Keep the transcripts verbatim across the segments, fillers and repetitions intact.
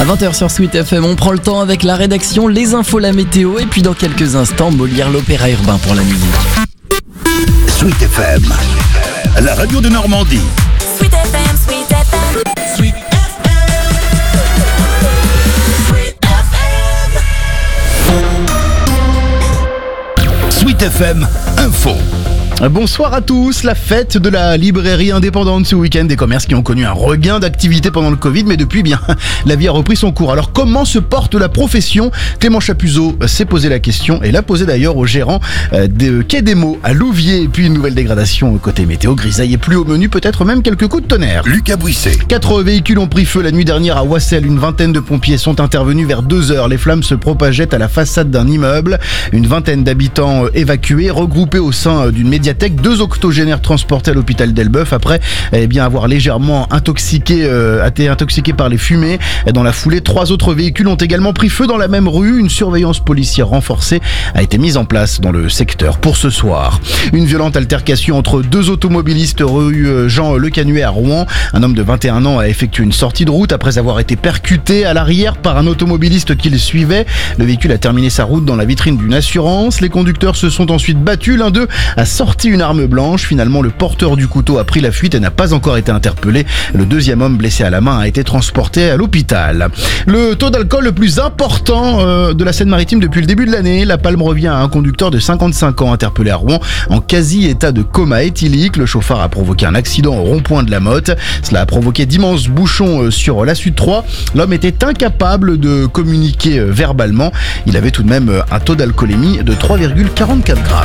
vingt heures sur Sweet F M, on prend le temps avec la rédaction, les infos, la météo et puis dans quelques instants, Molière l'opéra urbain pour la musique. Sweet F M, la radio de Normandie. Sweet F M, Sweet F M, Sweet F M, Sweet F M. Sweet F M, info. Bonsoir à tous, la fête de la librairie indépendante ce week-end, des commerces qui ont connu un regain d'activité pendant le Covid, mais depuis bien, la vie a repris son cours. Alors comment se porte la profession ? Clément Chapuzot s'est posé la question et l'a posé d'ailleurs au gérant de Quai des Mots à Louviers. Et puis une nouvelle dégradation côté météo, grisaille et pluie au menu, peut-être même quelques coups de tonnerre. Lucas Bouisset. Quatre véhicules ont pris feu la nuit dernière à Wassel. Une vingtaine de pompiers sont intervenus vers deux heures. Les flammes se propageaient à la façade d'un immeuble. Une vingtaine d'habitants évacués, regroupés au sein d'une médiathèque. Deux octogénaires transportés à l'hôpital d'Elbeuf après eh bien, avoir légèrement intoxiqué, euh, été intoxiqués par les fumées. Dans la foulée, trois autres véhicules ont également pris feu dans la même rue. Une surveillance policière renforcée a été mise en place dans le secteur pour ce soir. Une violente altercation entre deux automobilistes rue Jean Le Canuet à Rouen. Un homme de vingt et un ans a effectué une sortie de route après avoir été percuté à l'arrière par un automobiliste qui le suivait. Le véhicule a terminé sa route dans la vitrine d'une assurance. Les conducteurs se sont ensuite battus. L'un d'eux a sorti une arme blanche. Finalement, le porteur du couteau a pris la fuite et n'a pas encore été interpellé. Le deuxième homme blessé à la main a été transporté à l'hôpital. Le taux d'alcool le plus important euh, de la Seine-Maritime depuis le début de l'année. La palme revient à un conducteur de cinquante-cinq ans interpellé à Rouen en quasi-état de coma éthylique. Le chauffard a provoqué un accident au rond-point de la Motte. Cela a provoqué d'immenses bouchons sur la Sud trois. L'homme était incapable de communiquer verbalement. Il avait tout de même un taux d'alcoolémie de trois virgule quarante-quatre grammes.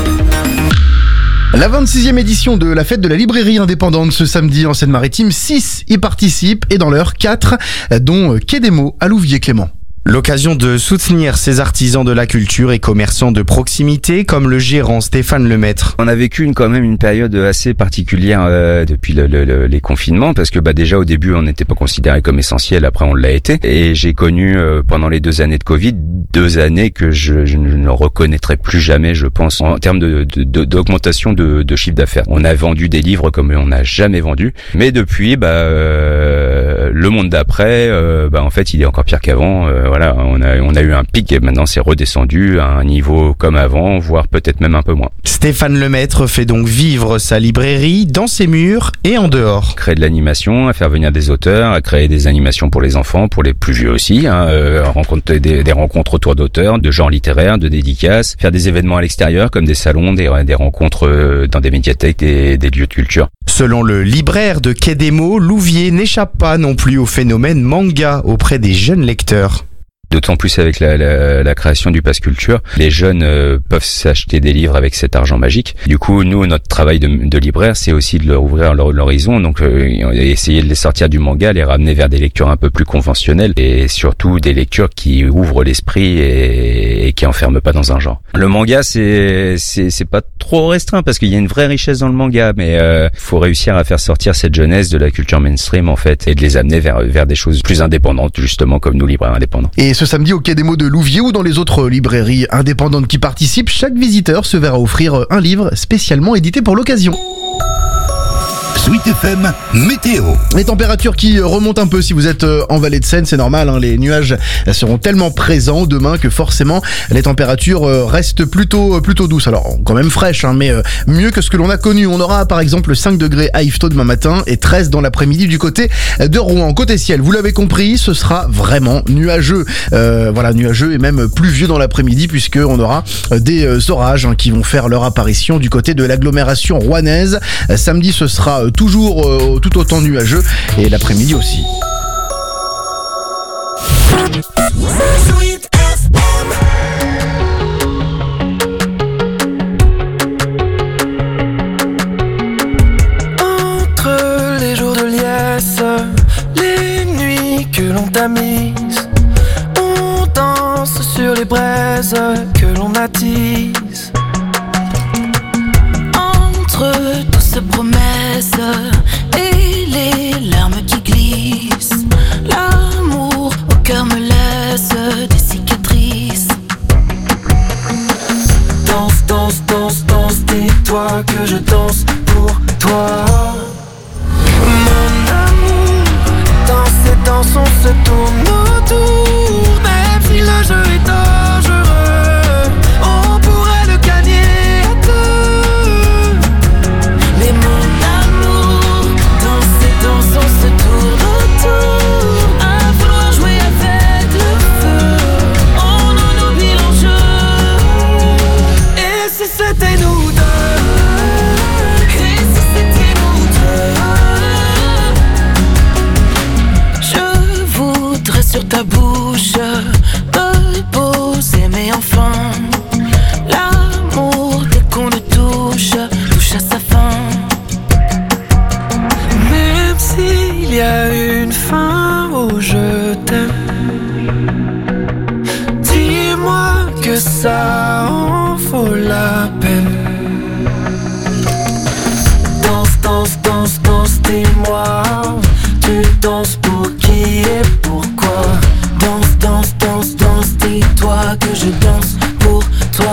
La vingt-sixième édition de la fête de la librairie indépendante ce samedi en Seine-Maritime, six y participent et dans l'heure quatre, dont Quai des Mots à Louviers. Clément. L'occasion de soutenir ces artisans de la culture et commerçants de proximité comme le gérant Stéphane Lemaître. On a vécu une, quand même une période assez particulière euh, depuis le, le, le, les confinements parce que bah déjà au début on n'était pas considéré comme essentiel, après on l'a été et j'ai connu euh, pendant les deux années de Covid deux années que je, je ne reconnaîtrai plus jamais, je pense, en termes de, de, de d'augmentation de, de chiffre d'affaires. On a vendu des livres comme on n'a jamais vendu, mais depuis bah euh, le monde d'après euh, bah en fait il est encore pire qu'avant. Euh, Voilà, on a on a eu un pic et maintenant c'est redescendu à un niveau comme avant, voire peut-être même un peu moins. Stéphane Lemaître fait donc vivre sa librairie dans ses murs et en dehors. Créer de l'animation, à faire venir des auteurs, à créer des animations pour les enfants, pour les plus vieux aussi, hein, euh, rencontrer des, des rencontres autour d'auteurs, de genres littéraires, de dédicaces, faire des événements à l'extérieur comme des salons, des, des rencontres dans des médiathèques, des, des lieux de culture. Selon le libraire de Quai des Mots, Louviers n'échappe pas non plus au phénomène manga auprès des jeunes lecteurs. D'autant plus avec la, la, la création du Pass Culture, les jeunes euh, peuvent s'acheter des livres avec cet argent magique. Du coup, nous, notre travail de, de libraire, c'est aussi de leur ouvrir leur, l'horizon, donc euh, essayer de les sortir du manga, les ramener vers des lectures un peu plus conventionnelles et surtout des lectures qui ouvrent l'esprit et, et qui enferment pas dans un genre. Le manga, c'est c'est c'est pas trop restreint parce qu'il y a une vraie richesse dans le manga, mais euh, faut réussir à faire sortir cette jeunesse de la culture mainstream en fait et de les amener vers vers des choses plus indépendantes justement comme nous libraires indépendants. Et ce samedi au Quai des Mots de Louviers ou dans les autres librairies indépendantes qui participent, chaque visiteur se verra offrir un livre spécialement édité pour l'occasion. Sweet F M, météo. Les températures qui remontent un peu si vous êtes en vallée de Seine, c'est normal, hein, les nuages seront tellement présents demain que forcément les températures restent plutôt plutôt douces. Alors quand même fraîches, hein, mais mieux que ce que l'on a connu. On aura par exemple cinq degrés à Yvetot demain matin et treize dans l'après-midi du côté de Rouen. Côté ciel, vous l'avez compris, ce sera vraiment nuageux. Euh, voilà, nuageux et même pluvieux dans l'après-midi puisque on aura des orages hein, qui vont faire leur apparition du côté de l'agglomération rouennaise. Samedi, ce sera toujours euh, tout autant nuageux et l'après-midi aussi. Sweet F M. Entre les jours de liesse, les nuits que l'on tamise, on danse sur les braises que l'on attise. Entre toutes ces promesses et les larmes qui glissent, l'amour au cœur me laisse des cicatrices. Danse, danse, danse, danse, dis-toi que je danse pour toi. Mon amour, dans ces danses on se tourne. ta bouche me poser, mais enfin l'amour dès qu'on le touche touche à sa fin. Même s'il y a une fin au je t'aime, dis-moi que ça en vaut la peine. Danse, danse, danse, danse, dis-moi, tu danses pour qui et pourquoi? Danse, danse, danse, danse, dis-toi que je danse pour toi.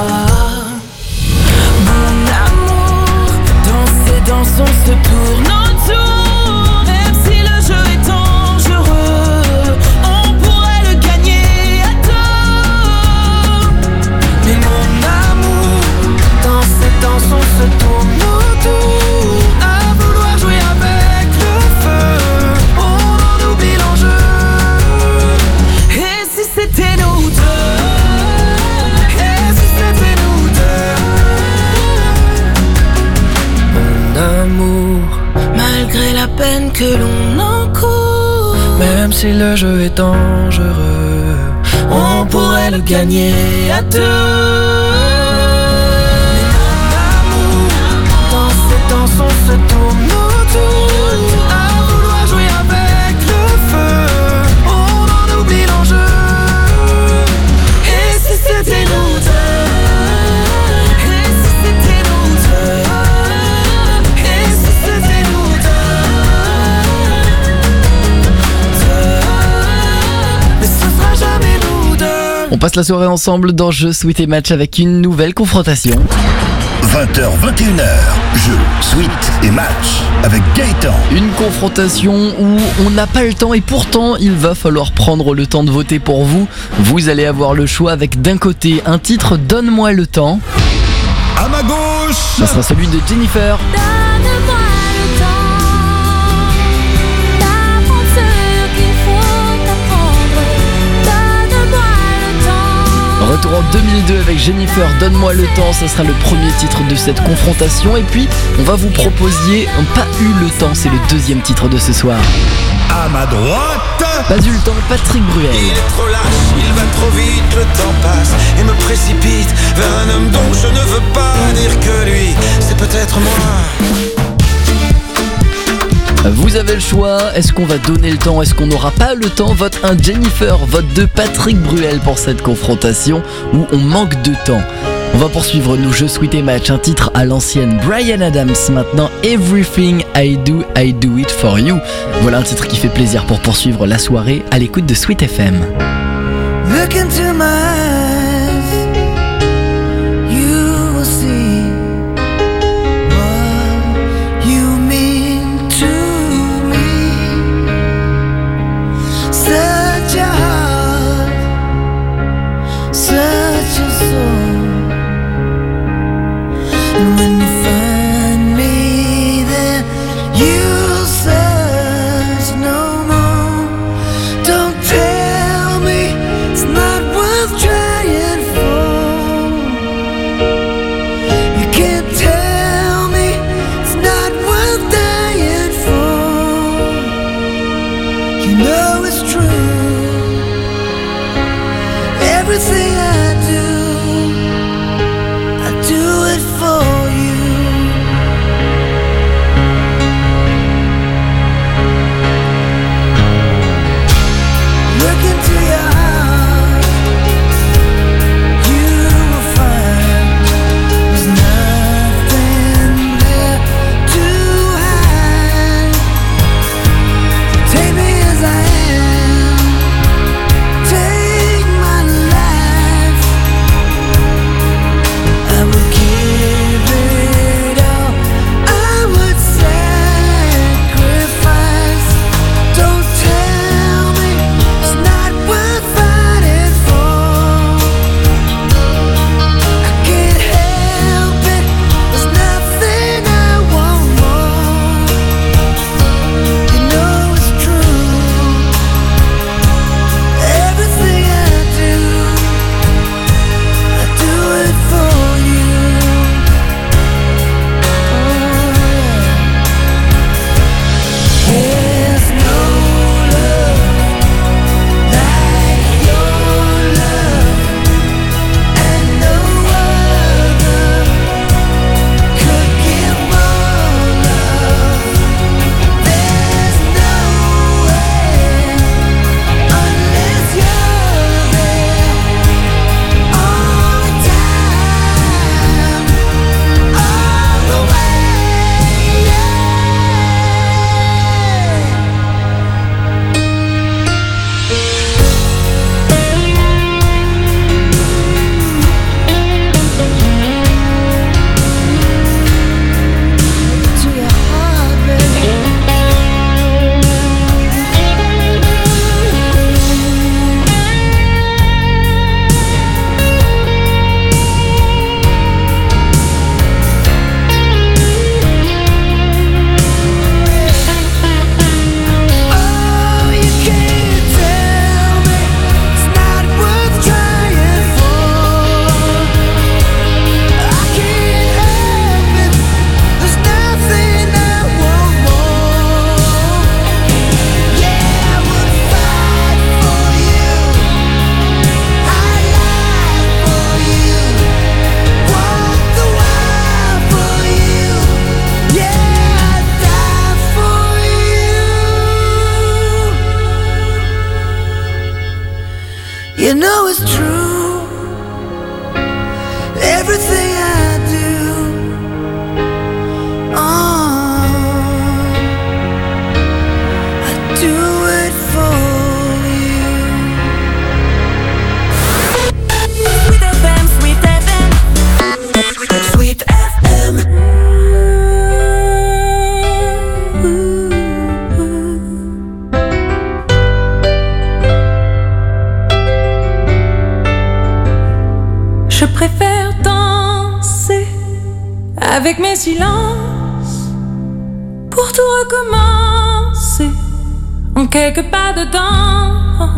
Mon amour, danse et danse, on se tourne autour. Même si le jeu est dangereux, on pourrait le gagner à deux. Mais mon amour, danse et danse, on se tourne autour. À vouloir jouer avec le feu, on en oublie l'enjeu. Et si c'était nous deux? Et si c'était nous deux? Mon amour, malgré la peine que l'on encourt, même si le jeu est dangereux, on pourrait le gagner à deux. Danse, on se tourne autour. À vouloir jouer avec le feu, on en oublie l'enjeu. Et si c'était nous deux? Et si c'était nous deux? Et si c'était nous deux? Deux. Mais ce sera jamais nous deux. On passe la soirée ensemble dans Jeux, Sweet et Match avec une nouvelle confrontation. vingt heures, vingt et une heures, jeu, suite et match avec Gaëtan. Une confrontation où on n'a pas le temps et pourtant il va falloir prendre le temps de voter pour vous. Vous allez avoir le choix avec d'un côté un titre Donne-moi le temps. À ma gauche, Ça sera celui de Jennifer. Donne-moi le temps d'apprendre ce qu'il faut apprendre. Donne-moi le temps. Retour en deux mille deux avec Jennifer, Donne-moi le temps, ça sera le premier titre de cette confrontation. Et puis, on va vous proposer un Pas eu le temps, c'est le deuxième titre de ce soir. à ma droite, Pas eu le temps, Patrick Bruel. Il est trop lâche, il va trop vite, le temps passe et me précipite vers un homme dont je ne veux pas dire que lui, c'est peut-être moi. Vous avez le choix, est-ce qu'on va donner le temps, est-ce qu'on n'aura pas le temps? Vote un Jennifer, vote deux Patrick Bruel pour cette confrontation où on manque de temps. On va poursuivre nos Jeux Sweet et Match, un titre à l'ancienne Bryan Adams, maintenant Everything I Do, I Do It For You. Voilà un titre qui fait plaisir pour poursuivre la soirée à l'écoute de Sweet F M. Look into my eyes, you will see what you mean to me. Such a heart, such a soul. And when you find me there, you'll search no more. Don't tell me it's not worth trying. recommencer en quelques pas dedans.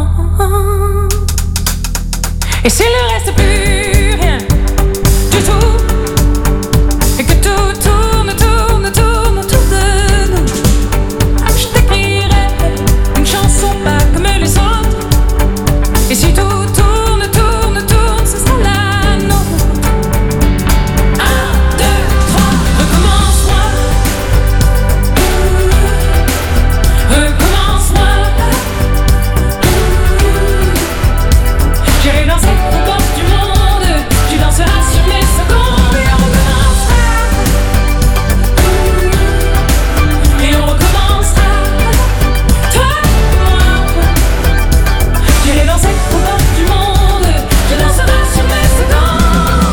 Et s'il ne reste plus rien du tout, et que tout tourne, tourne, tourne autour de nous, je t'écrirai une chanson pas comme les autres. Et si tout tourne, tourne, tourne, ce sera la nôtre. Un, deux, trois, recommence-moi. Recommence-moi. J'irai danser aux portes du monde. Tu danseras sur mes secondes. Et on recommencera. Et on recommencera. Toi et moi. J'irai danser aux portes du monde. Tu danseras sur mes secondes.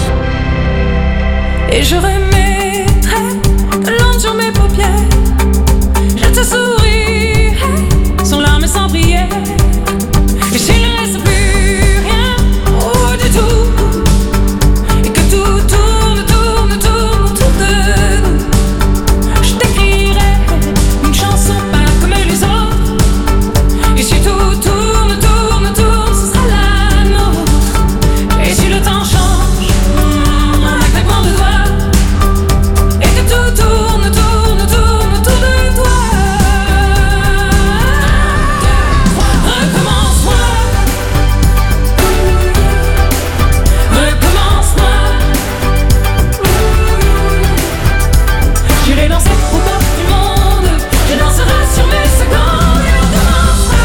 Et je remettrai de l'encre sur mes paupières. Je te sourirai sans larmes et sans prière. Et s'il ne reste plus rien, oh du tout, et que tout tourne, tourne, tourne autour de nous, je t'écrirai une chanson pas comme les autres. Et si tout tourne, tourne, tourne, ce sera la nôtre. Et si le temps change, mm, un claquement de doigts, et que tout tourne, tourne, tourne autour de toi. Recommence-moi. Recommence-moi. J'irai danser aux portes du monde. Je danserai sur mes secondes. Et on recommencera.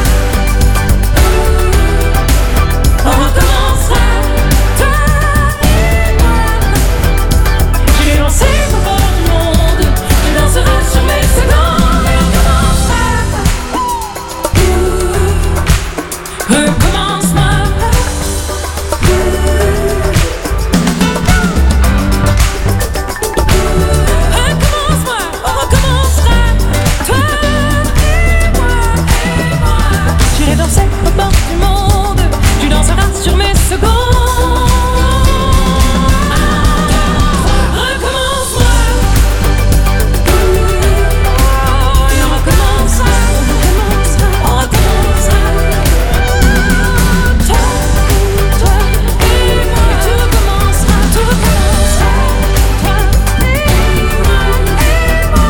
On recommencera. Toi et moi. J'irai danser aux portes du monde. Je danserai sur mes secondes. Et on recommencera. Recommence-moi. Recommence-moi, on recommencera. Toi et moi, et moi. J'irai danser aux portes du monde. Tu danseras sur mes secondes. Recommence-moi. Et on recommencera. On recommencera. Toi, toi et moi. Et tout recommencera. Tout recommencera. Toi et moi, et moi.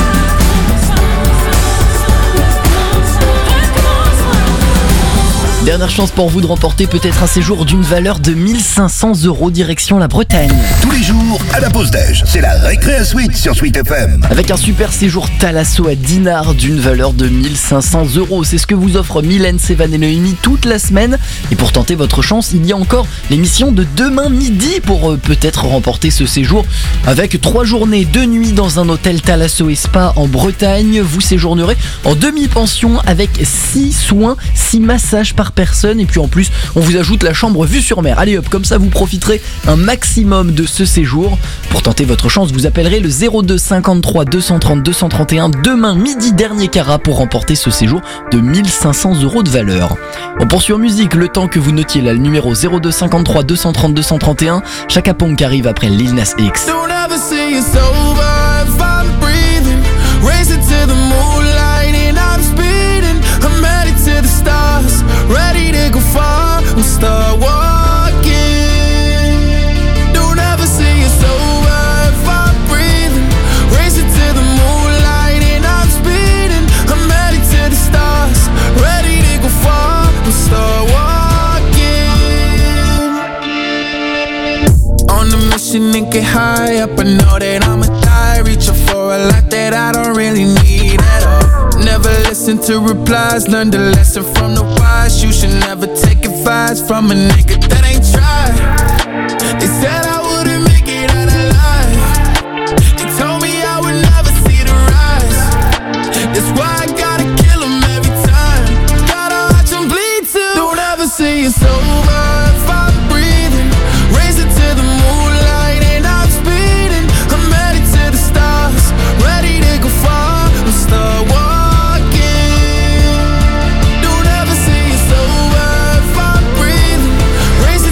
Dernière chance pour vous de remporter peut-être un séjour d'une valeur de mille cinq cents euros direction la Bretagne. Tous les jours, à la pause déj, c'est la Récré Suite sur Sweet F M. Avec un super séjour Thalasso à Dinard d'une valeur de mille cinq cents euros. C'est ce que vous offre Mylène, Sévan et Noémie toute la semaine. Et pour tenter votre chance, il y a encore l'émission de demain midi pour euh, peut-être remporter ce séjour. Avec trois journées, deux nuits dans un hôtel Thalasso et Spa en Bretagne. Vous séjournerez en demi-pension avec six soins, six massages par personne. Et puis en plus, on vous ajoute la chambre vue sur mer. Allez hop, comme ça vous profiterez un maximum de ce séjour. Pour tenter votre chance, vous appellerez le zéro deux cinquante-trois deux cent trente deux cent trente et un demain midi dernier carat pour remporter ce séjour de mille cinq cents euros de valeur. On poursuit en musique le temps que vous notiez là le numéro zéro deux cinquante-trois deux cent trente deux cent trente et un. Chaka Ponk arrive après Lil Nas X. Don't ever say it's over if I'm breathing. Racing to the moonlight and I'm speeding. I'm headed to the stars, ready to go far. We'll start walking. Don't ever say it's over if I'm breathing. Racing to the moonlight and I'm speeding. I'm headed to the stars, ready to go far. We'll start walking. On a mission and get high up. I know that I'ma die, reaching for a life that I don't really need at all. Never listen to replies, learn the lesson from the wise. You should never take advice from a nigga that ain't tried. They said I wouldn't make it out alive. They told me I would never see the rise. That's why I gotta kill 'em every time. Gotta watch 'em bleed too. Don't ever say it's over if I'm breathing. Racing to the moonlight and I'm speeding. I'm headed to the stars, ready to go far. We'll start walking. Don't ever say it's over if I'm breathing. Racing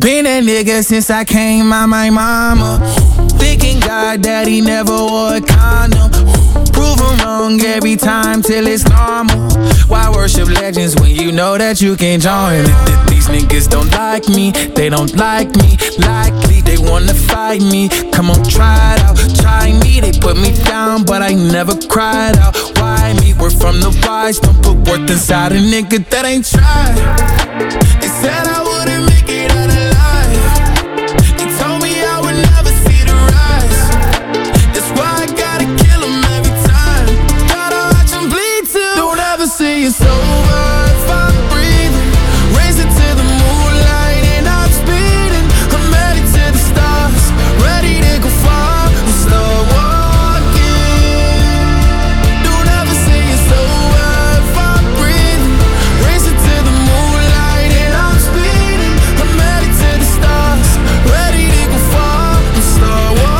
Been that nigga since I came out my mama. Thinking God that he never wore a condom. Prove him wrong every time till it's normal. Why worship legends when you know that you can't join it? These niggas don't like me, they don't like me. Likely they wanna fight me. Come on, try it out, try me. They put me down, but I never cried out. Why me? We're from the wise. Don't put worth inside a nigga that ain't tried. They said I wouldn't make it out alive. They told me I would never see the rise. That's why I gotta kill them every time. Gotta watch them bleed too. Don't ever say it's over if I'm breathing. Race it to the moonlight and I'm speeding. I'm headed to the stars, ready to go far and start walking. Don't ever say it's over if I'm breathing. Race it to the moonlight and I'm speeding. I'm headed to the stars, ready to go far and start walking.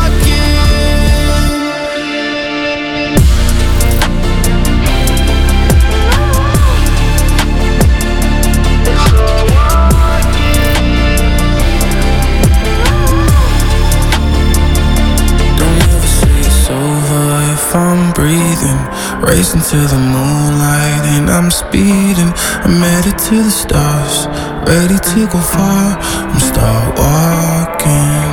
Don't ever say it's over if I'm breathing. Racing to the moonlight and I'm speeding. I'm headed to the stars, ready to go far. I'm start walking.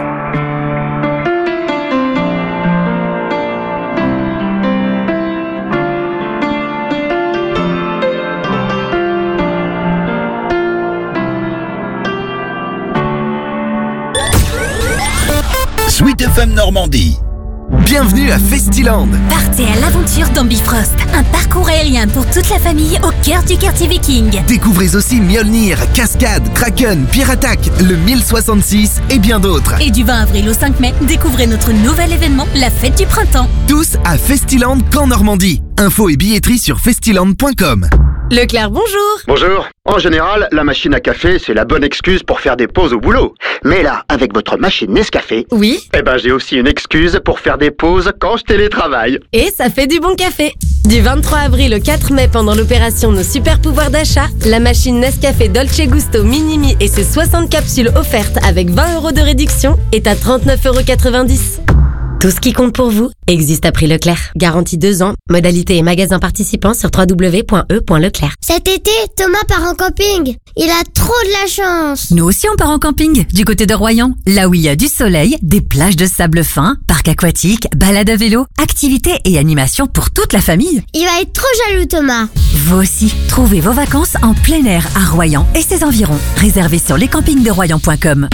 Sweet F M Normandie. Bienvenue à Festiland. Partez à l'aventure dans Bifrost, un parcours aérien pour toute la famille au cœur du quartier viking. Découvrez aussi Mjolnir, Cascade, Kraken, Pierre Attack, le mille soixante-six et bien d'autres. Et du vingt avril au cinq mai, découvrez notre nouvel événement, la fête du printemps. Tous à Festiland Camp Normandie. Infos et billetterie sur festiland point com. Leclerc, bonjour. Bonjour. En général, la machine à café, c'est la bonne excuse pour faire des pauses au boulot. Mais là, avec votre machine Nescafé, Oui. eh ben j'ai aussi une excuse pour faire des pauses quand je télétravaille. Et ça fait du bon café. Du vingt-trois avril au quatre mai, pendant l'opération Nos Super Pouvoirs d'achat, la machine Nescafé Dolce Gusto Minimi et ses soixante capsules offertes avec vingt euros de réduction est à trente-neuf euros quatre-vingt-dix. Tout ce qui compte pour vous existe à prix Leclerc. Garantie deux ans. Modalité et magasins participants sur w w w point e point leclerc. Cet été, Thomas part en camping. Il a trop de la chance. Nous aussi on part en camping, du côté de Royan. Là où il y a du soleil, des plages de sable fin, parc aquatique, balade à vélo, activités et animations pour toute la famille. Il va être trop jaloux, Thomas. Vous aussi, trouvez vos vacances en plein air à Royan et ses environs. Réservez sur lescampings de royan point com.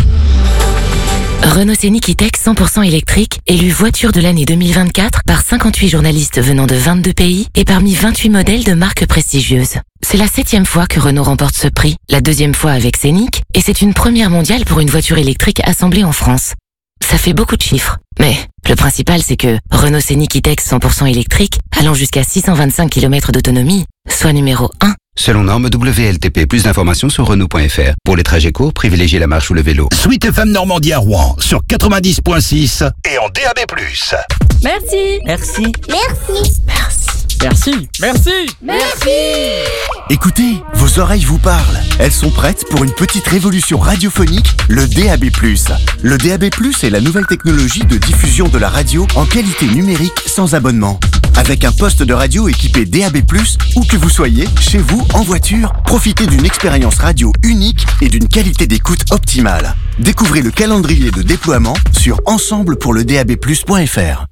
Renault Scénic E-Tech cent pour cent électrique, élu voiture de l'année deux mille vingt-quatre par cinquante-huit journalistes venant de vingt-deux pays et parmi vingt-huit modèles de marques prestigieuses. C'est la septième fois que Renault remporte ce prix, la deuxième fois avec Scénic, et c'est une première mondiale pour une voiture électrique assemblée en France. Ça fait beaucoup de chiffres, mais le principal c'est que Renault Scénic E-Tech cent pour cent électrique, allant jusqu'à six cent vingt-cinq kilomètres d'autonomie, soit numéro un. Selon norme W L T P, plus d'informations sur Renault point F R. Pour les trajets courts, privilégiez la marche ou le vélo. Sweet F M Normandie à Rouen sur quatre-vingt-dix point six et en D A B plus. Merci. Merci. Merci. Merci. Merci. Merci. Merci. Écoutez, vos oreilles vous parlent. Elles sont prêtes pour une petite révolution radiophonique, le D A B plus. Le D A B plus est la nouvelle technologie de diffusion de la radio en qualité numérique sans abonnement. Avec un poste de radio équipé D A B plus, où que vous soyez, chez vous, en voiture, profitez d'une expérience radio unique et d'une qualité d'écoute optimale. Découvrez le calendrier de déploiement sur ensemble pour le D A B plus point F R.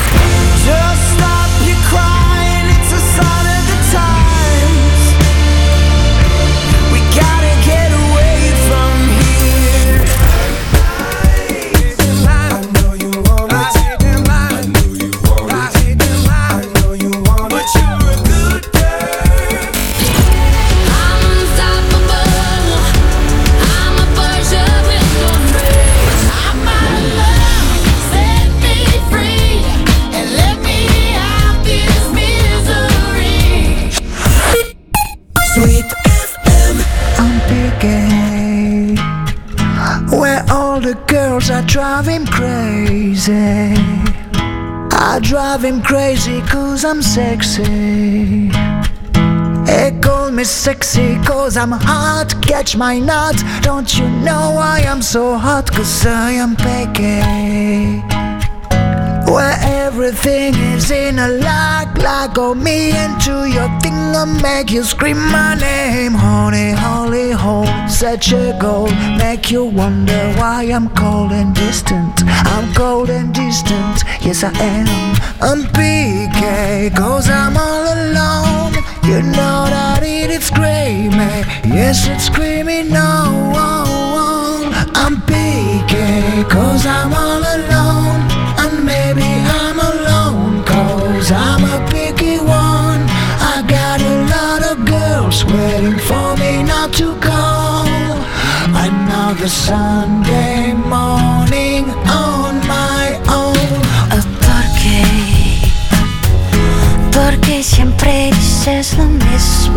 Just stop your crying, it's a sign of the times. We gotta get away from here. I know you want it. I know you want it. I know you want it. But you're a good girl. I'm unstoppable. I'm a Porsche with no brakes. I'm out of love. Set me free and let me out this misery. Sweet F M. I'm picking where all the girls are driving crazy. I drive him crazy cause I'm sexy. E con me sexy, cause I'm hot, catch my nut. Don't you know I am so hot, cause I am picky. Where everything is in a lock, lock on me into your thing and make you scream my name. Honey, holy hole, such a goal, make you wonder why I'm cold and distant. I'm cold and distant, yes I am. I'm P K, cause I'm all alone. You know that it is screaming, yes it's screaming no. I'm P K, cause I'm all alone. And maybe I'm alone, cause I'm a picky one. I got a lot of girls waiting for me not to call. Another Sunday morning on my own. ¿Por qué? Porque siempre dices lo mismo.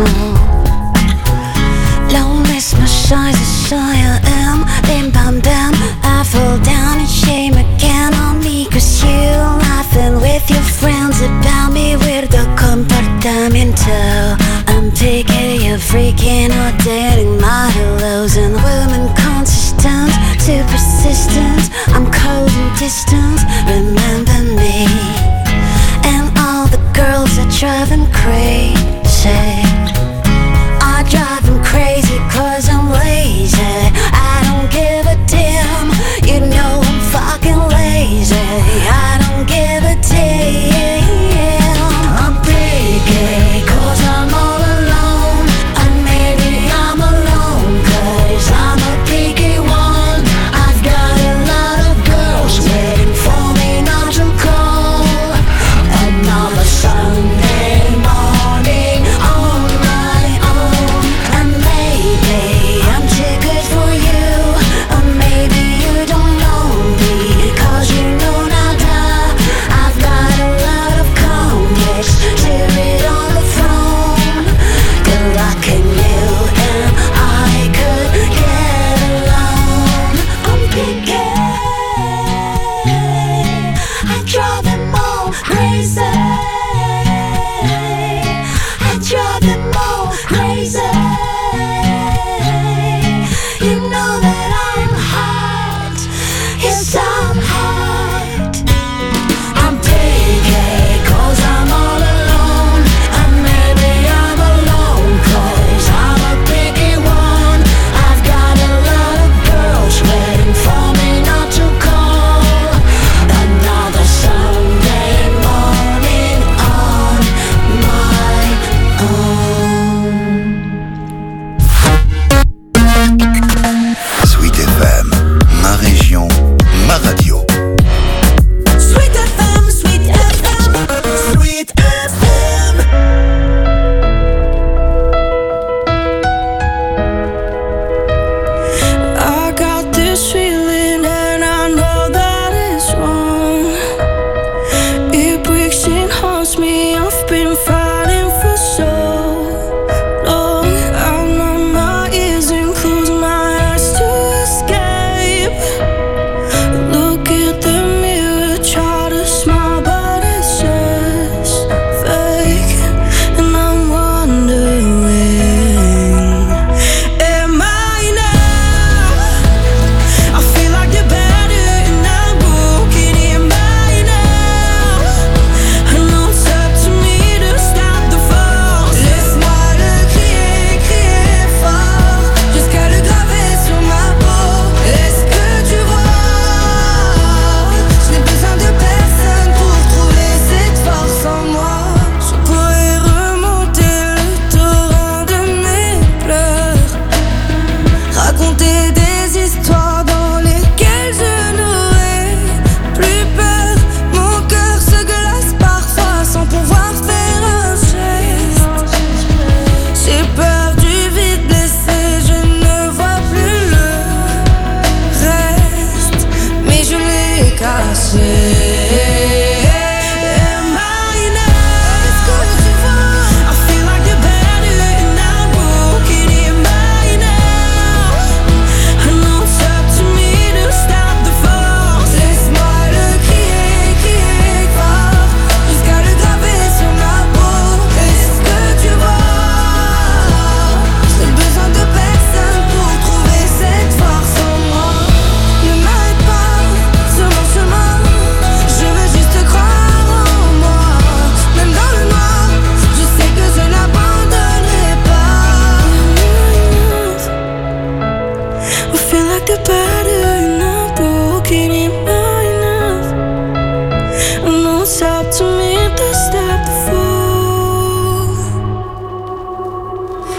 Lo mismo soy, soy I am. Bim bam bam, I fall down in shame again on me, cause you laughing with your friends about me. Weirdo comportamiento. I'm picky, you're freaking out, dating my hellos and women consistent, too persistent. I'm cold and distant, remember me. And all the girls that drive them crazy, I drive them crazy cause I'm lazy. I don't give a damn, you know I'm fucking lazy. I don't give a damn. I'm picky cause I'm all alone. And maybe I'm alone cause I'm a picky one. I've got a lot of girls waiting for me not to call. Another Sunday morning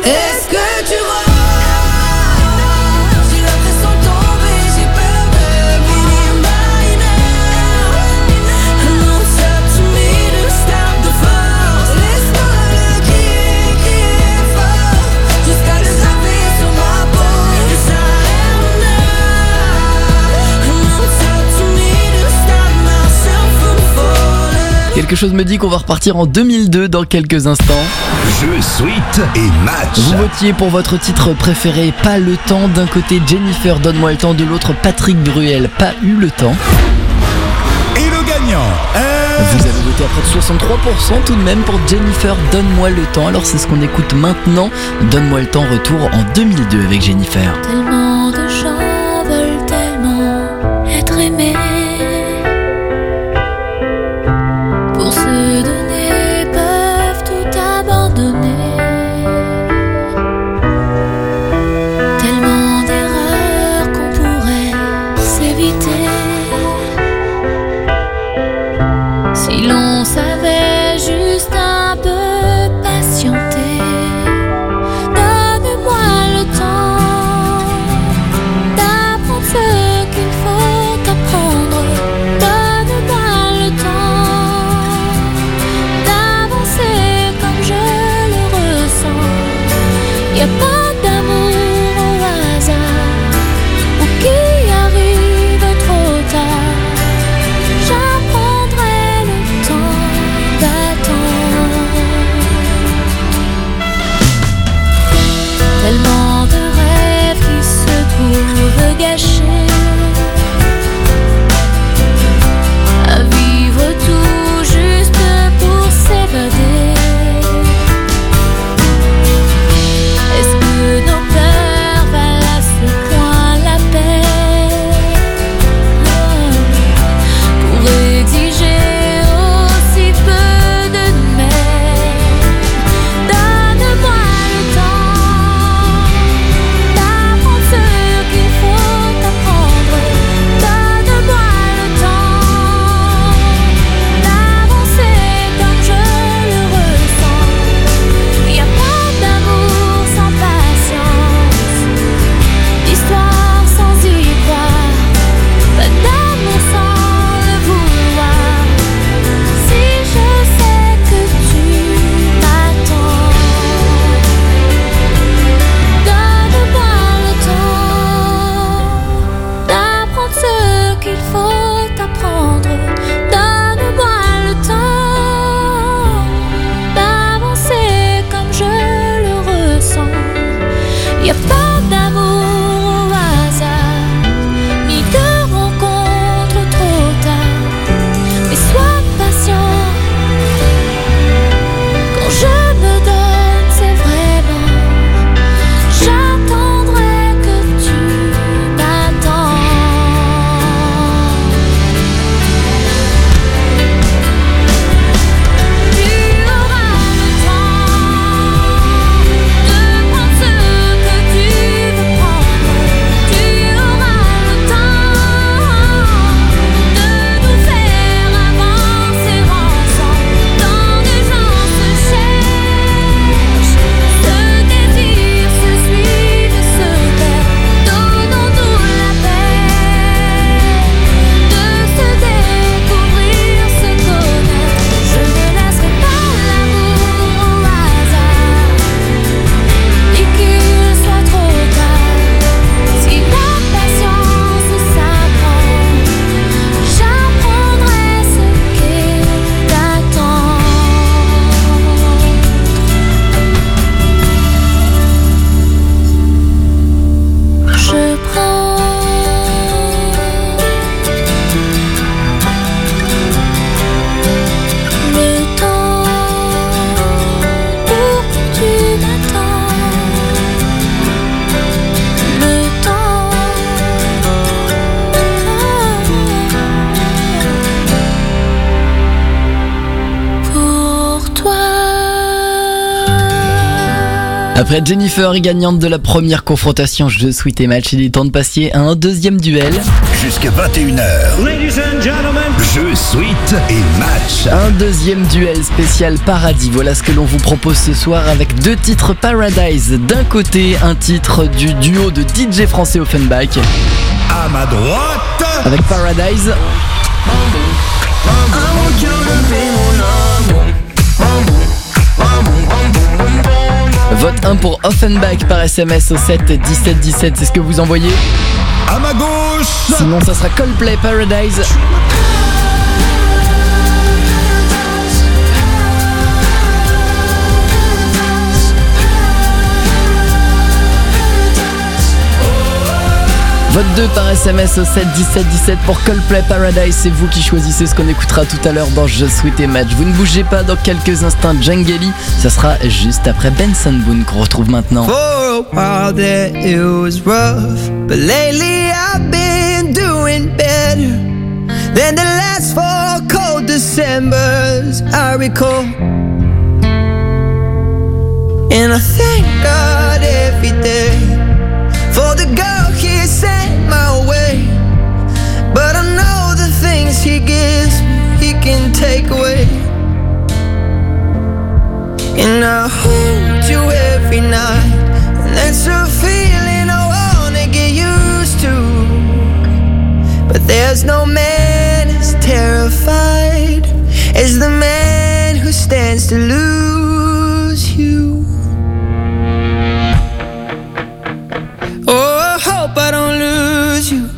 Est-ce que tu vois? J'ai l'impression de tomber, j'ai peur de finir by now. And it's up to me to stop the force. Laisse-moi le crier, crier fort, jusqu'à le graver sur ma peau. Yes, I am now. And it's up to me to stop myself from falling. Quelque chose me dit qu'on va repartir en deux mille deux dans quelques instants. Jeu, suite et match. Vous votiez pour votre titre préféré, Pas le temps. D'un côté Jennifer, Donne-moi le temps. De l'autre Patrick Bruel, Pas eu le temps. Et le gagnant est... Vous avez voté à près de soixante-trois pour cent tout de même pour Jennifer, Donne-moi le temps. Alors c'est ce qu'on écoute maintenant. Donne-moi le temps, retour en deux mille deux avec Jennifer. Tellement de gens veulent tellement être aimés. Pour se donner, peuvent tout abandonner. Tellement d'erreurs qu'on pourrait s'éviter si l'on savait juste un peu patienter. Donne-moi le temps d'apprendre ce qu'il faut apprendre. Donne-moi le temps d'avancer comme je le ressens. Y a pas d'amour au hasard ou qui arrive trop tard. J'apprendrai le temps d'attendre. Tellement de rêves qui se trouvent gâchés, à vivre tout juste pour s'évader. Est-ce que nos peurs valent à ce point la peine pour exiger aussi peu de nous-mêmes? Donne-moi le temps d'apprendre ce qu'il faut apprendre. Donne-moi le temps d'avancer comme je le ressens. Y a pas d'amour sans patience, d'histoire sans y croire, pas d'amour sans le vouloir. Si je sais que tu m'attends, donne-moi le temps d'apprendre ce qu'il faut apprendre. Donne-moi le temps d'avancer comme je le ressens. Y a pas d'amour au hasard, ni de rencontre trop tard. Mais sois patient. Quand je me donne, c'est vraiment. J'attendrai que tu m'attends. Tu auras le temps de prendre ce que tu Après Jennifer, gagnante de la première confrontation Je suis tes matchs, il est temps de passer à un deuxième duel. Jusqu'à vingt et une heures. Ladies and gentlemen. Je suis et match. Un deuxième duel spécial Paradis. Voilà ce que l'on vous propose ce soir avec deux titres Paradise. D'un côté, un titre du duo de D J français Offenbach. À ma droite. Avec Paradise. Vote un pour Offenbach par S M S au sept dix-sept dix-sept, c'est ce que vous envoyez. À ma gauche. Sinon ça sera Coldplay Paradise. Vote deux par S M S au sept dix-sept dix-sept pour Coldplay Paradise. C'est vous qui choisissez ce qu'on écoutera tout à l'heure dans Je suis tes matchs. Vous ne bougez pas, dans quelques instants Djangeli. Ça sera juste après Benson Boone qu'on retrouve maintenant. For a while there it was rough, but lately I've been doing better than the last four cold Decembers I recall. And I thank God every day for the girl he sent my way. But I know the things he gives me, he can take away. And I hold you every night, and that's a feeling I wanna get used to. But there's no man as terrified as the man who stands to lose you. Oh, I hope I don't lose you.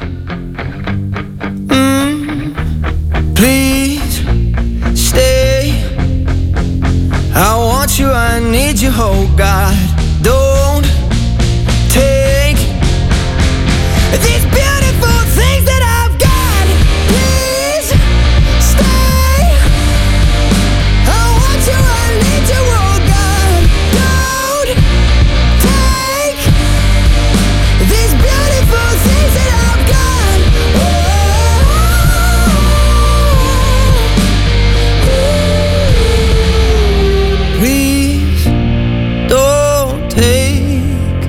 Mm. Please stay. I want you, I need you, oh God. Don't take these beautiful things that I've got. Please stay. I want you, I need you, oh God. Don't take these beautiful things that I've got. Oh, please don't take.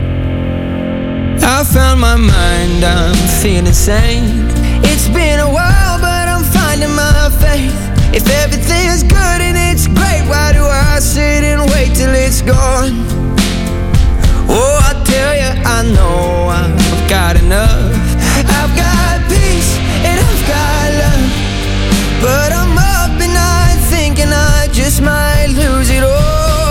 I found my mind, I'm feeling sane. It's been a while, but I'm finding my faith. If everything is good and it's great, why do I sit and wait till it's gone? Oh, I tell you, I know I've got enough. I've got peace and I've got love, but I'm up and I'm thinking I just might lose it all.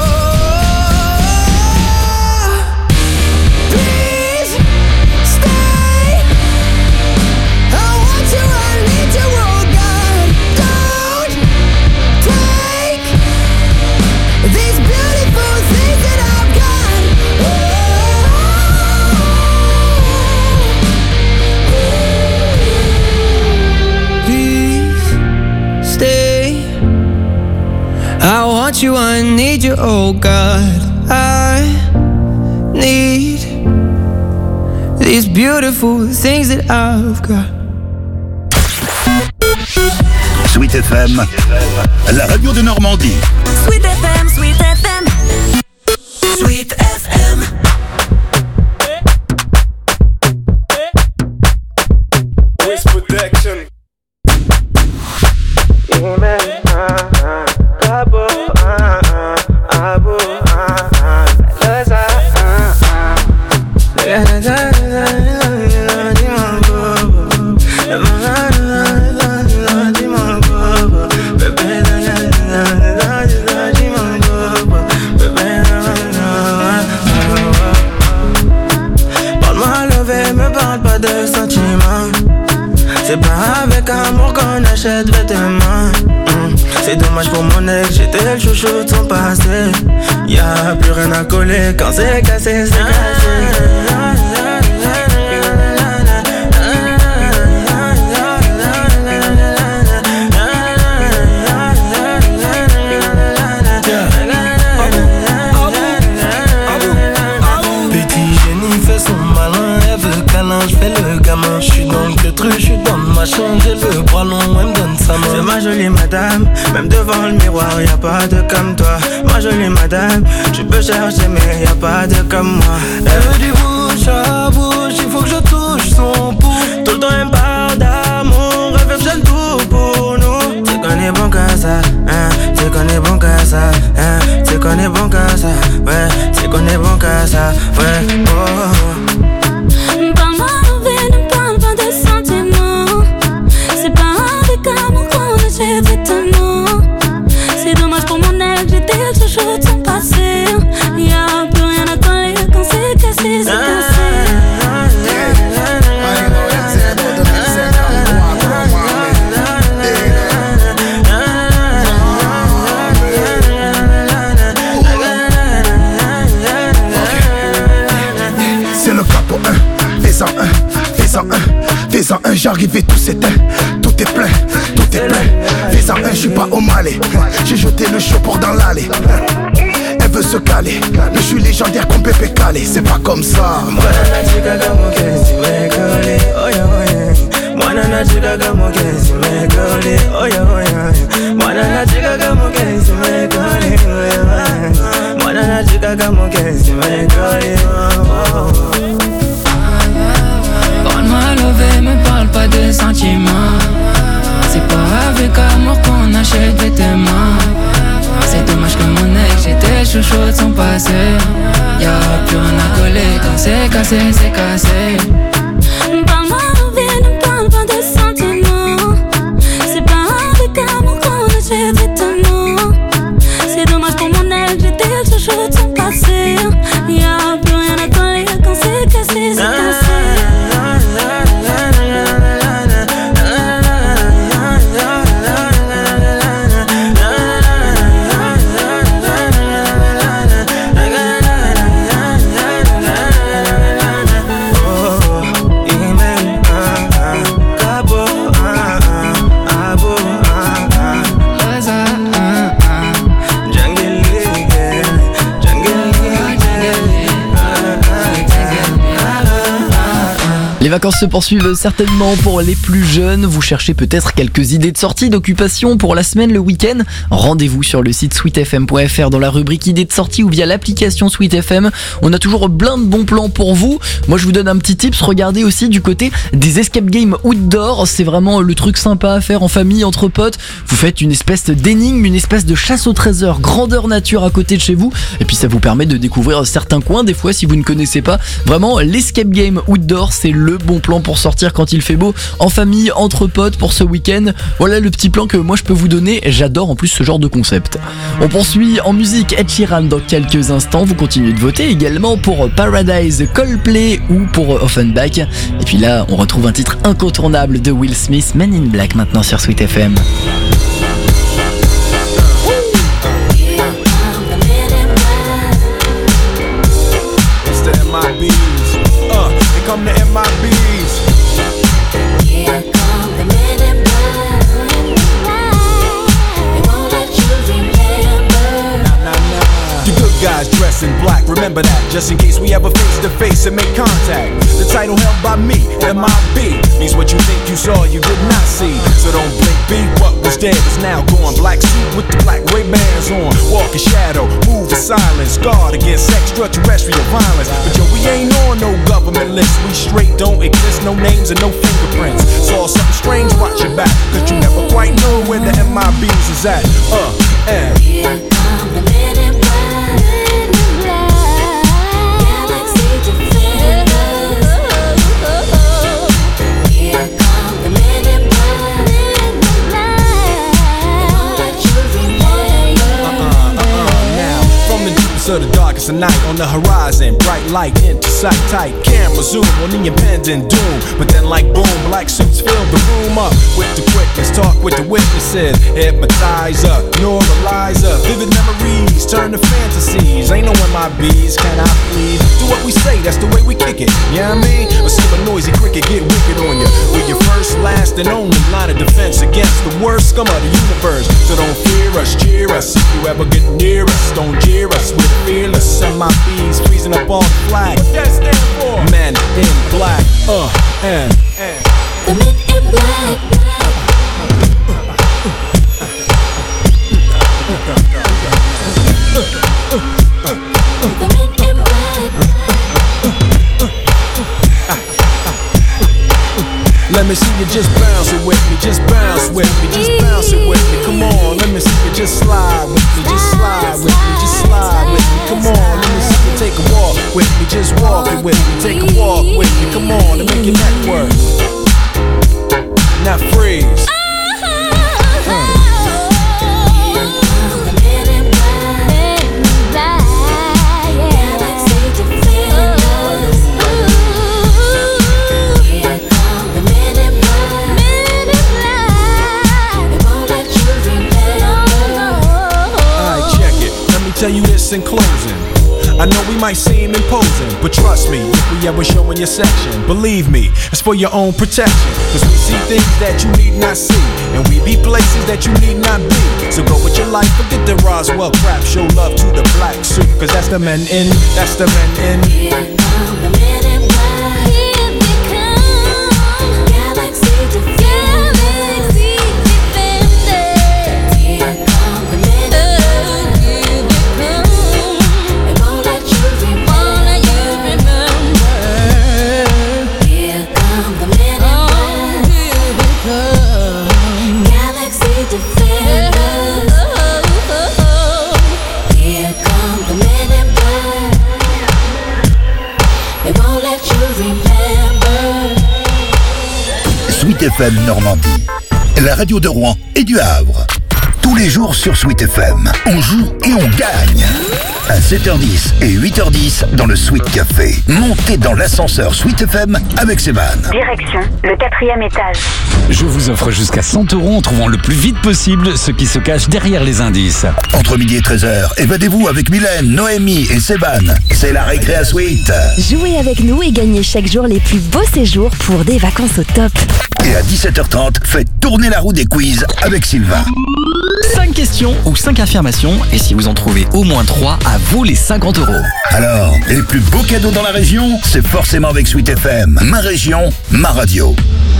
Please stay. I want you, I need you, oh God. Don't take these beautiful things that I've got. Please stay. I want you, I need you, oh God. I need these beautiful things that I've got. Sweet F M, la radio de Normandie. Sweet F M, Sweet F M. Sweet F M. Wiz Protection. Yeah, man. Uh, uh, Cabo, uh, uh, Abo, uh, uh, Loza, uh, uh. Yeah, da, da, da, da, Parle-moi levé, me parle pas de sentiments. C'est pas avec amour qu'on achète vêtements. mm. C'est dommage pour mon ex, j'étais le chouchou de son passé. Y'a plus rien à coller, quand c'est cassé, c'est cassé. Je fais le gamin, je suis dans le truc, je suis dans le machin, j'ai le bras long, elle me donne ça. C'est ma jolie madame, même devant le miroir y a pas de comme toi. Ma jolie madame, tu peux chercher mais y a pas de comme moi. Elle veut du bouche à bouche, il faut que je touche son pouls. Tout le temps elle me parle d'amour, elle fait j'aime tout pour nous. C'est qu'on est bon qu'à ça, hein, c'est qu'on est bon qu'à ça, hein, c'est qu'on est bon qu'à ça, ouais, c'est qu'on est bon qu'à ça, ouais, oh, oh. Parle-moi envie, ne parle pas de sentiments. C'est pas avec amour qu'on achète étonnant. C'est dommage pour mon ex, j'étais le chouchou de son passé. Y'a plus rien à coller quand c'est cassé, c'est cassé. C'est le capo un, fais-en un, fais-en un, fais-en un, j'arrive et tout s'éteint. Tout est plein, tout est plein. Fais-en un, j'suis pas au Malais. J'ai jeté le show pour dans l'allée. Elle veut se caler, mais je suis légendaire comme Pépé Calé. C'est pas comme ça. Parle-moi levé, me parle pas de sentiments. C'est pas avec amour qu'on achète des témoins. C'est dommage que mon ex, j'étais chouchou de son passé. Y'a plus rien à coller, quand c'est cassé, c'est cassé. Parle-moi envie, ne parle pas de sentiments. C'est pas avec amour qu'on achète étonnant. C'est dommage pour mon ex, j'étais le chouchou de son passé. Y'a plus rien à coller, quand c'est cassé, c'est cassé. Les vacances se poursuivent certainement pour les plus jeunes. Vous cherchez peut-être quelques idées de sortie, d'occupation pour la semaine, le week-end. Rendez-vous sur le site sweet f m point f r dans la rubrique idées de sortie ou via l'application Sweet F M. On a toujours plein de bons plans pour vous. Moi, je vous donne un petit tips. Regardez aussi du côté des escape games outdoor. C'est vraiment le truc sympa à faire en famille, entre potes. Vous faites une espèce d'énigme, une espèce de chasse au trésor, grandeur nature à côté de chez vous. Et puis ça vous permet de découvrir certains coins, des fois si vous ne connaissez pas. Vraiment, l'escape game outdoor, c'est le bon plan pour sortir quand il fait beau, en famille, entre potes pour ce week-end. Voilà le petit plan que moi je peux vous donner. J'adore en plus ce genre de concept. On poursuit en musique Ed Sheeran dans quelques instants. Vous continuez de voter également pour Paradise, Coldplay ou pour Offenbach. Et puis là, on retrouve un titre incontournable de Will Smith, Men in Black, maintenant sur Sweet F M. Come to M I B's. Here come the men in black. They won't let you remember. Nah, nah, nah. The good guys dress in black, remember that. Just in case we ever face to face and make contact. The title held by me, M I B, means what you think you saw, you did not see. So don't blink, be what was dead is now gone. Black suit with the black Ray-Bans on. Walk in shadow, move in silence. Guard against extraterrestrial violence. But yo, we ain't on no government list. We straight don't exist, no names and no fingerprints. Saw something strange, watch your back, cause you never quite know where the M I B's is at. Uh, and Here come the men in black. Galaxy defenders. Here come the men in black. They won't let you remember. uh-uh, uh-uh, now from the deepest of the darkest of night, on the horizon, bright light into sight tight. Camera zoom on the impending doom, but then like boom, black suits fill the room up with the quickness. Talk with the witnesses, hypnotizer, normalizer. Vivid memories turn to fantasies. Ain't no M I B's, can I please? Do what we say, that's the way we kick it. You know what I mean? Or see a noisy cricket get wicked on you. We're your first, last, and only line of defense against the worst scum of the universe. So don't fear us, cheer us. If you ever get near us, don't jeer us. We're fearless. M I B's freezing up on the flag. What that stand for? Men in black. Uh, and, and. The men in black. Let me see you just bounce it with me, just bounce with me, just bounce it with me. Come on, let me see you just slide with me, just slide with me, just slide with me. Come on, let me see you take a walk with me, just walk it with me, take a walk with me. Come on, and make your neck work. Now freeze. Tell you this in closing, I know we might seem imposing, but trust me, if we ever show in your section, believe me, it's for your own protection. Cause we see things that you need not see, and we be places that you need not be. So go with your life, forget the Roswell crap, show love to the black suit, cause that's the men in, that's the men in. Here come the men in black, here they come, Galaxy Defender. Sweet F M Normandie, la radio de Rouen et du Havre. Tous les jours sur Sweet F M, on joue et on gagne. À sept heures dix et huit heures dix dans le Sweet Café. Montez dans l'ascenseur Sweet F M avec Sévan. Direction, le quatrième étage. Je vous offre jusqu'à cent euros en trouvant le plus vite possible ce qui se cache derrière les indices. Entre midi et treize heures, évadez-vous avec Mylène, Noémie et Sévan. C'est la récré à Sweet. Jouez avec nous et gagnez chaque jour les plus beaux séjours pour des vacances au top. Et à dix-sept heures trente, faites tourner la roue des quiz avec Sylvain. cinq questions ou cinq affirmations, et si vous en trouvez au moins trois, à vous les cinquante euros. Alors, les plus beaux cadeaux dans la région, c'est forcément avec Sweet F M. Ma région, ma radio.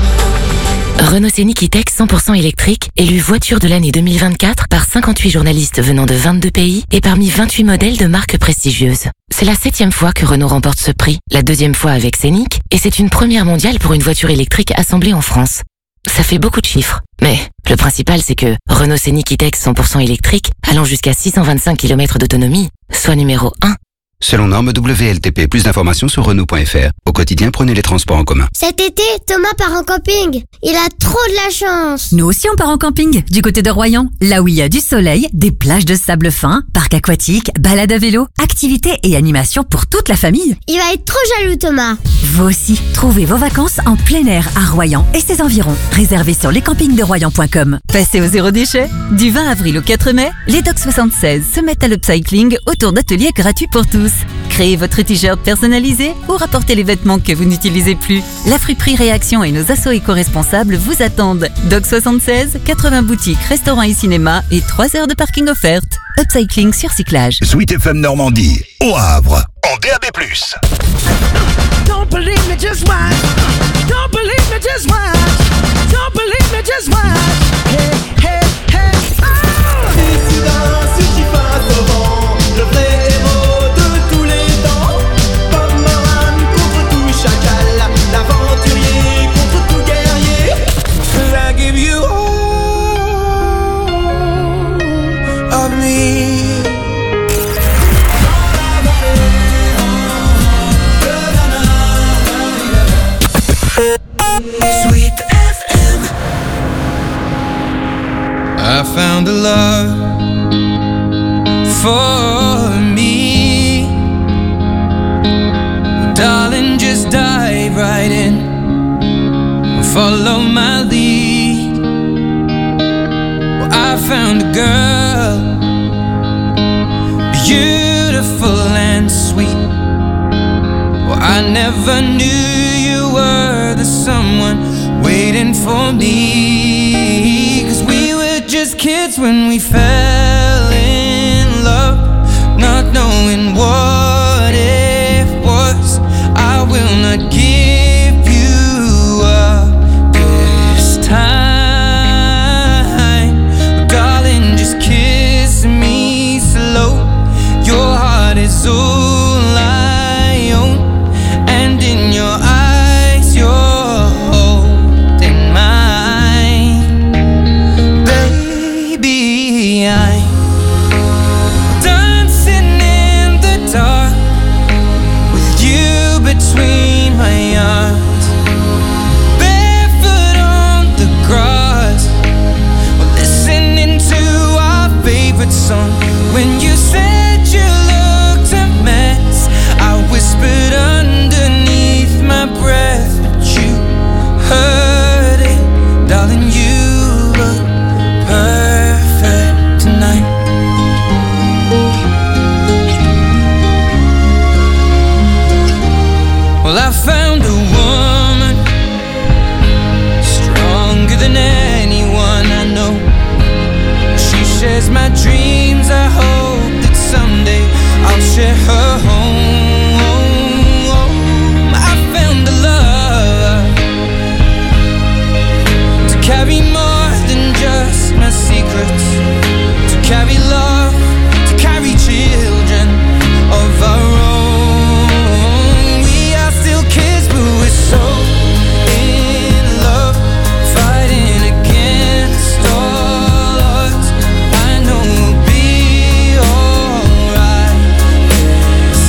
Renault Scénic E-Tech cent pour cent électrique, élu voiture de l'année deux mille vingt-quatre par cinquante-huit journalistes venant de vingt-deux pays et parmi vingt-huit modèles de marques prestigieuses. C'est la septième fois que Renault remporte ce prix, la deuxième fois avec Scénic, et c'est une première mondiale pour une voiture électrique assemblée en France. Ça fait beaucoup de chiffres, mais le principal c'est que Renault Scénic E-Tech cent pour cent électrique, allant jusqu'à six cent vingt-cinq kilomètres d'autonomie, soit numéro un. Selon norme W L T P, plus d'informations sur Renault point F R. Au quotidien, prenez les transports en commun. Cet été, Thomas part en camping. Il a trop de la chance. Nous aussi on part en camping, du côté de Royan, là où il y a du soleil, des plages de sable fin, parc aquatique, balade à vélo, activités et animations pour toute la famille. Il va être trop jaloux, Thomas. Vous aussi, trouvez vos vacances en plein air à Royan et ses environs. Réservez sur lescampings-de-royan point com. Passez au zéro déchet. Du vingt avril au quatre mai, les Docs soixante-seize se mettent à l'upcycling autour d'ateliers gratuits pour tous. Créez votre t-shirt personnalisé ou rapportez les vêtements que vous n'utilisez plus. La friperie Réaction et nos assos éco-responsables vous attendent. Docs soixante-seize, quatre-vingts boutiques, restaurants et cinéma et trois heures de parking offertes. Upcycling sur cyclage. Sweet F M Normandie, au Havre, en D A B plus. Don't believe me, just watch. Don't believe me, just watch. Don't believe me, just watch. Hey, hey, hey, oh! Si tu danses, si tu passes au vent, le vrai héros de tous les temps. Bob Moran contre tout chacal, l'aventurier contre tout guerrier. I give you all of me. Sweet F M. I found a love for me. Well, darling, just dive right in. Follow my lead. Well, I found a girl, beautiful and sweet. Well, I never knew you were the someone waiting for me. Cause we were just kids when we fell in love, not knowing what it was. I will not give you up this time. Darling, just kiss me slow. Your heart is all I own, and in your eyes you're holding favorite song. When you said you looked a mess, I whispered underneath my breath, but you heard it, darling. You look perfect tonight. Well, I found a woman stronger than anyone I know. She shares my dreams. I hope that someday I'll share her home. I found a love to carry more than just my secrets, to carry love, to carry children of our own. We are still kids, but we're so in love, fighting against all odds. I know we'll be alright this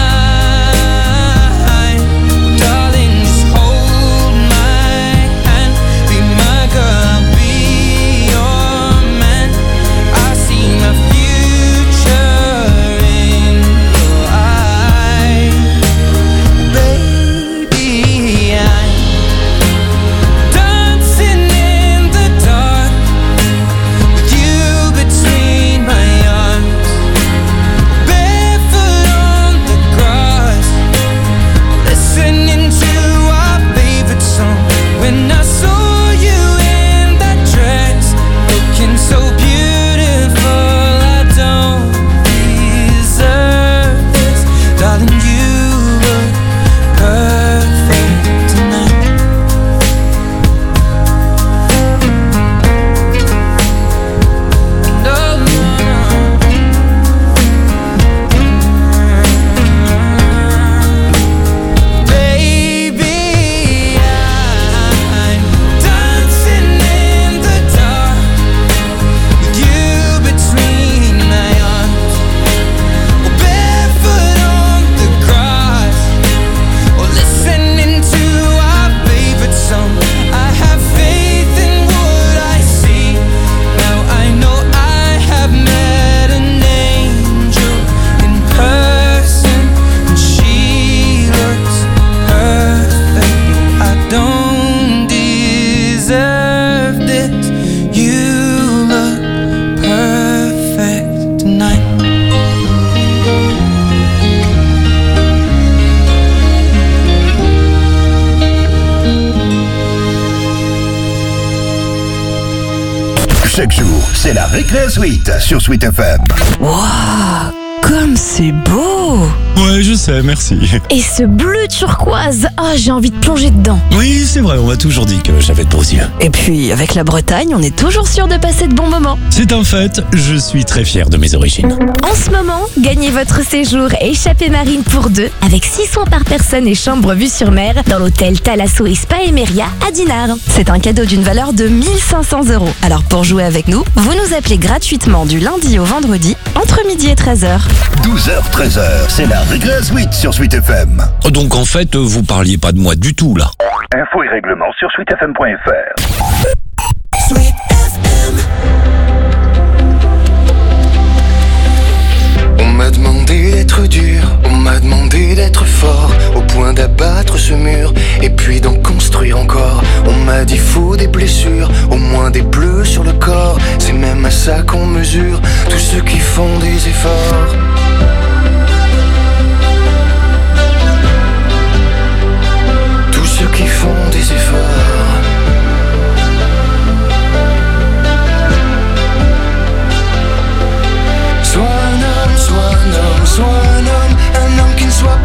time. Darling, just hold my hand, be my girl, I'll be your man. I see my future in your eyes. Baby, I'm dancing in the dark with you between my arms, barefoot on the grass, listening to our favorite song. When I saw you in that dress, looking so beautiful, I don't deserve this, darling. You look perfect tonight. No, no, baby, I'm dancing in the dark with you between my arms, or barefoot on the grass, or listening to our favorite song. I have faith in what I see. Now I know I have met an angel in person, and she looks perfect. I don't deserve this. You look perfect tonight. Chaque jour, c'est la Récré Suite sur Sweet F M. Waouh, comme c'est beau! Ouais, je sais, merci. Et ce bleu turquoise, ah, j'ai envie de plonger dedans. Oui, c'est vrai, on m'a toujours dit que j'avais de beaux yeux. Et puis, avec la Bretagne, on est toujours sûr de passer de bons moments. C'est un fait, je suis très fier de mes origines. En ce moment, gagnez votre séjour échappée marine pour deux avec six soins par personne et chambre vue sur mer dans l'hôtel Thalasso et Spa Emeria à Dinard. C'est un cadeau d'une valeur de mille cinq cents euros. Alors pour jouer avec nous, vous nous appelez gratuitement du lundi au vendredi entre midi et treize heures. douze heures treize heures, c'est la Récré Suite sur Sweet F M. Donc en fait, vous parliez pas de moi du tout là. Infos et règlements sur sweet f m point f r. On m'a demandé d'être dur, on m'a demandé d'être fort, au point d'abattre ce mur, et puis d'en construire encore. On m'a dit faut des blessures, au moins des bleus sur le corps. C'est même à ça qu'on mesure tous ceux qui font des efforts. Tous ceux qui font des efforts. Sois un homme, sois un homme, sois un homme, un homme qui ne soit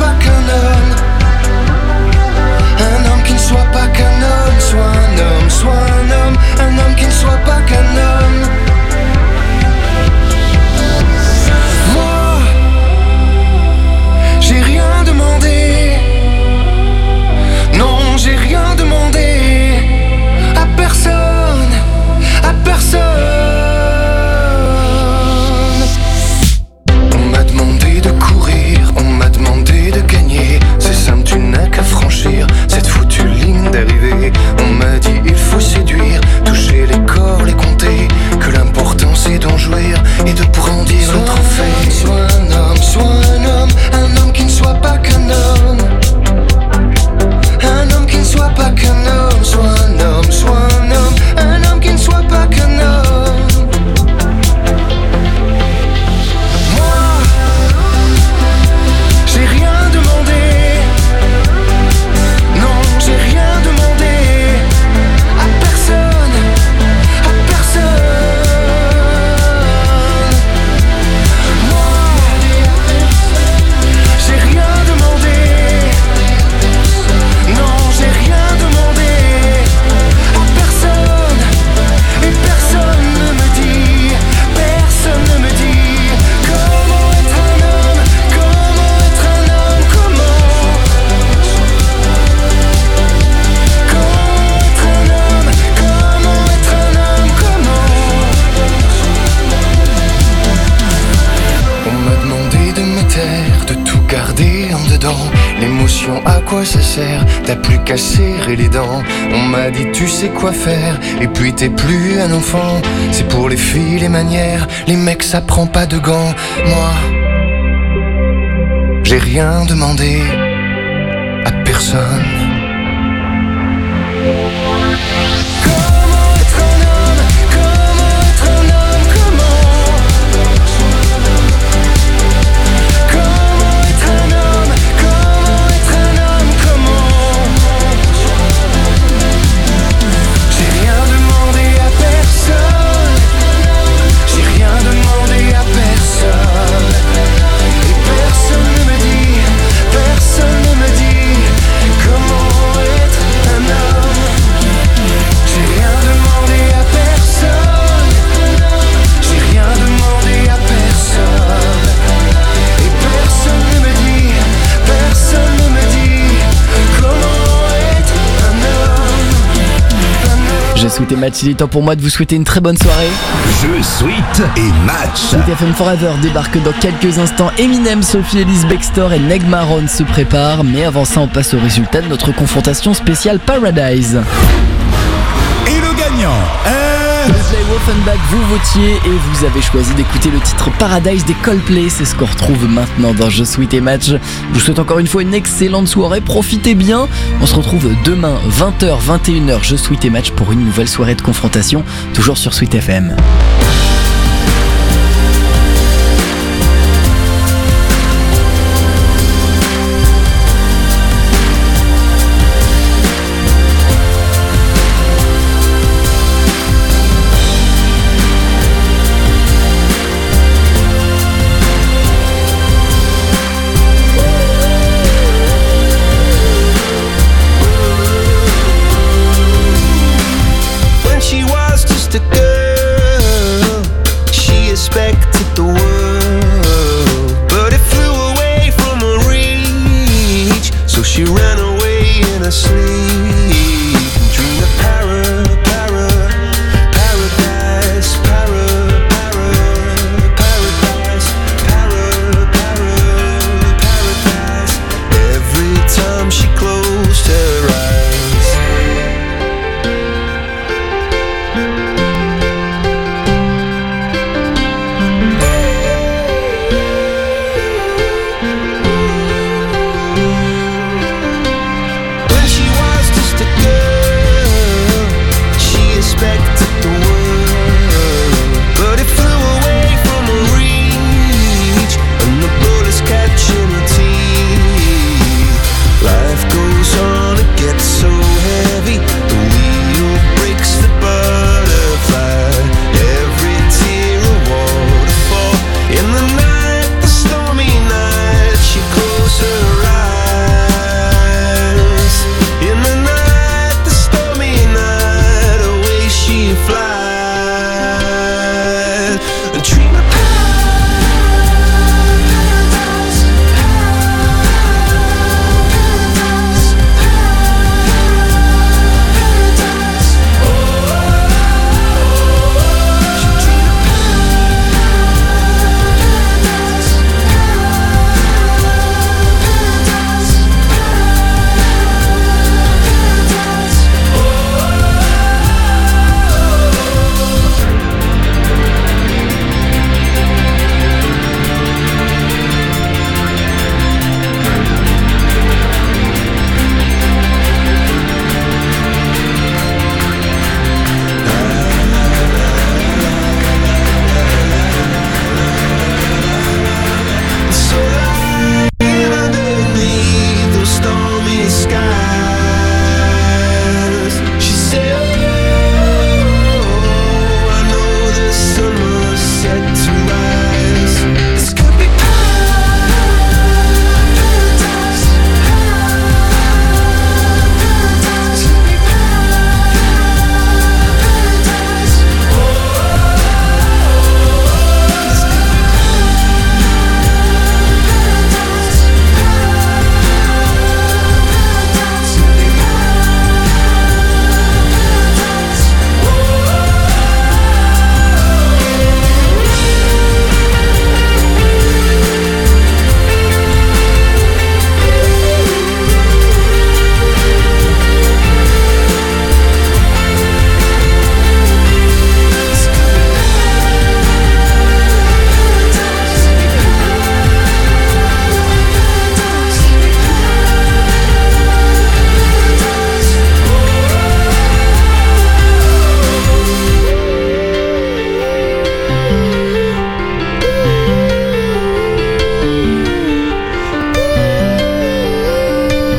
L'émotion, à quoi ça sert? T'as plus qu'à serrer les dents. On m'a dit tu sais quoi faire, et puis t'es plus un enfant. C'est pour les filles les manières, les mecs ça prend pas de gants. Moi, j'ai rien demandé à personne. Je souhaitais match, il est temps pour moi de vous souhaiter une très bonne soirée. Je suite et match. Sweet F M Forever débarque dans quelques instants. Eminem, Sophie Ellis Bextor et Neg Marron se préparent. Mais avant ça, on passe au résultat de notre confrontation spéciale Paradise. Et le gagnant est... Coldplay Wolfenbach, vous votiez et vous avez choisi d'écouter le titre Paradise des Coldplay. C'est ce qu'on retrouve maintenant dans Je Suite et Match. Je vous souhaite encore une fois une excellente soirée, profitez bien. On se retrouve demain vingt heures vingt et une heures Je Suite et Match pour une nouvelle soirée de confrontation, toujours sur Sweet F M. She closed